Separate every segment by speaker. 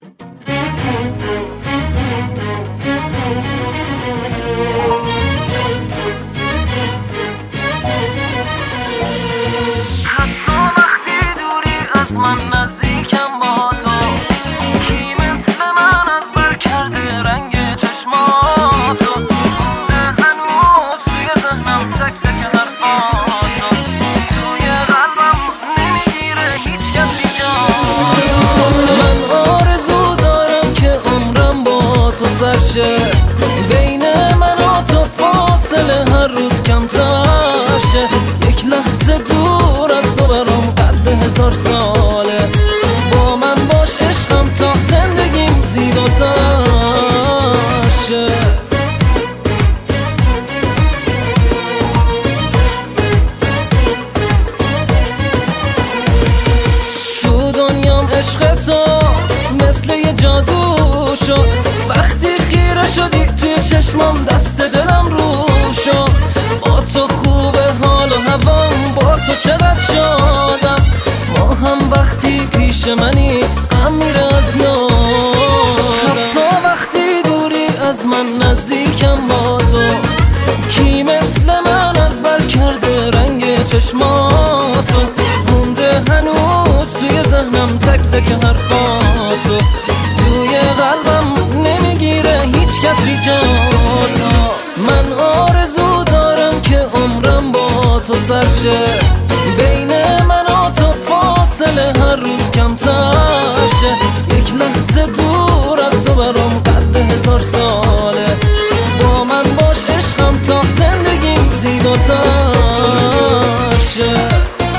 Speaker 1: حتی وقتی دوری از من نزدیکم با تو، کی مثل من از بر کرده رنگ چشماتو، هنوز توی ذهنم تک تک حرفاتو، توی قلبم نمیگیره هیچ کسی جاتو. من آرزو دارم که عمرم با تو سرشه، بین من و تو فاصله هر روز کمتر شه، یک لحظه دور از تو برام قد 1000 ساله، با من باش عشقم تا زندگیم زیباتر شه. تو دنیام عشق تو مثل یه جادو شد، وقتی خیره شدی توی چشمام دست دلم رو شد، با تو خوبه حال و هوام، با تو چقدر شادم، ما هم وقتی پیش منی غم میره از یادم. حتی وقتی دوری از من نزدیکم با تو، کی مثل من از بر کرده رنگ چشماتو، مونده هنوز توی ذهنم تک تک حرفاتو، توی قلبم نمیگیره هیچ کسی جاتو. من آرزو دارم که عمرم با تو سرشه، بین من و تو فاصله هر روز کمتر شه، یک لحظه دور از تو برام قد 1000 ساله، با من باش عشقم تا زندگیم زیباتر شه.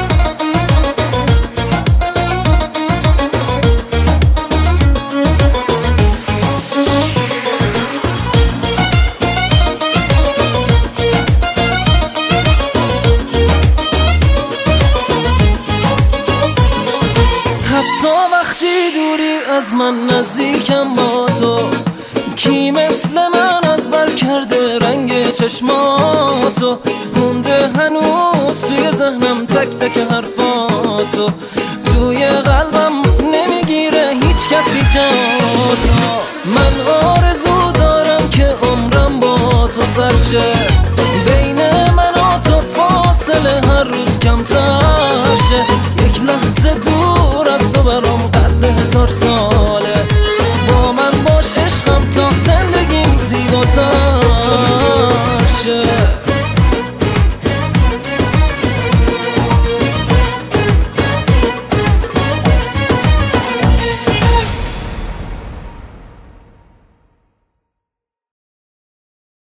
Speaker 1: حتی وقتی دوری از من نزدیکم با تو، کی مثل من از بر کرده رنگ چشماتو، مونده هنوز توی ذهنم تک تک حرفاتو، توی قلبم نمیگیره هیچ کسی جاتو. من آرزو دارم که عمرم با تو سرشه، بین من و تو فاصله هر روز کمتر شه،